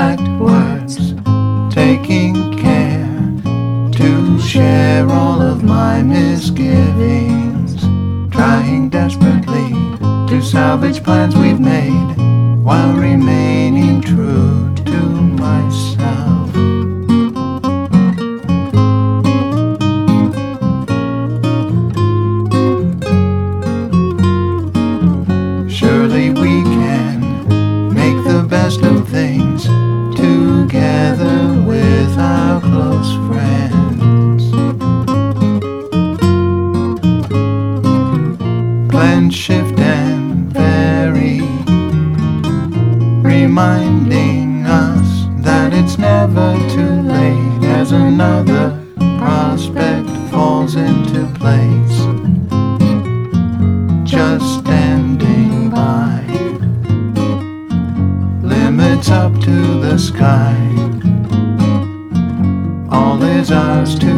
exact words, taking care to share all of my misgivings, trying desperately to salvage plans we've made while remaining true to myself. Surely we can make the best of things together with our close friends. Plan, shift and vary, reminding us that it's never too late as another prospect falls into place. Just standing by, limits up to the sky, all is ours to